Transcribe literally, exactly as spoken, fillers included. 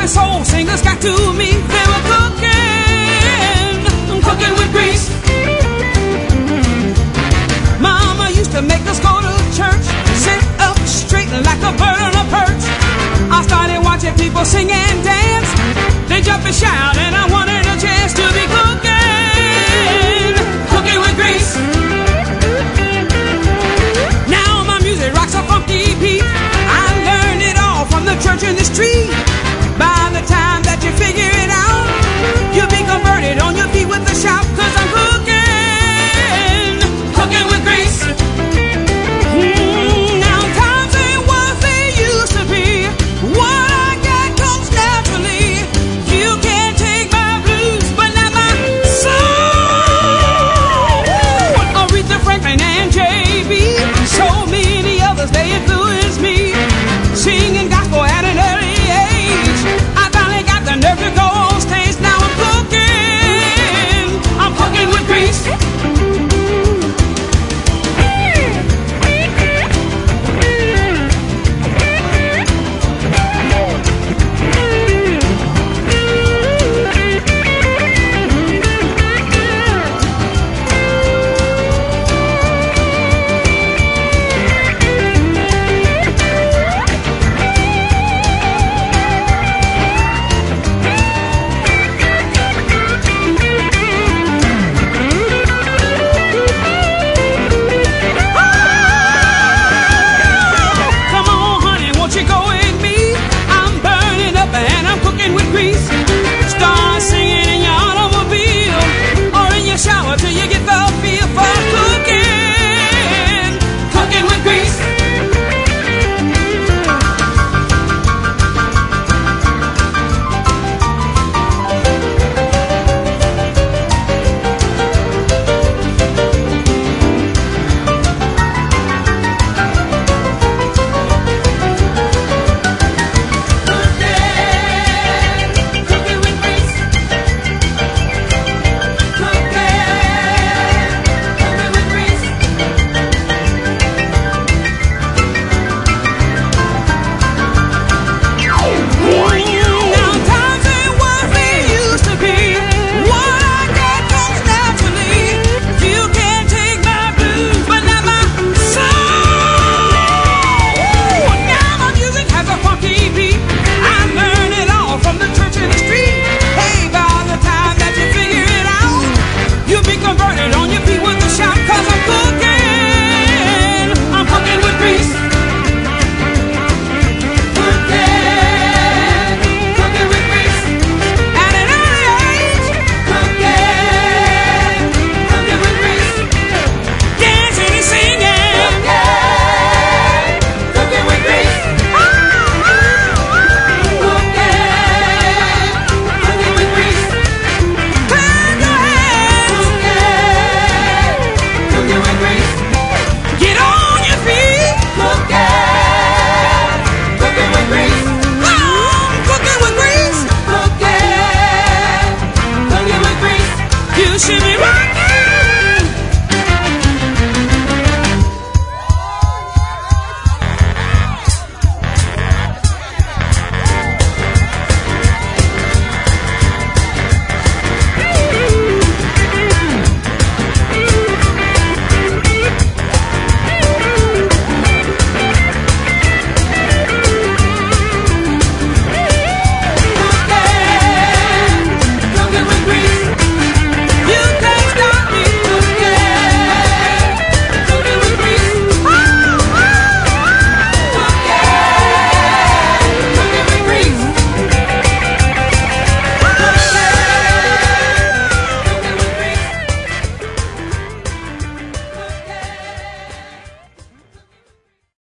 gospel soul singers got to me. They were cooking, cooking with grease. Mama used to make us go to church, sit up straight like a bird on a perch. I started watching people sing and dance. They jump and shout, and I wanted a chance to be cooking, cooking with grease. Now my music rocks a funky beat. I learned it all from the church in the street.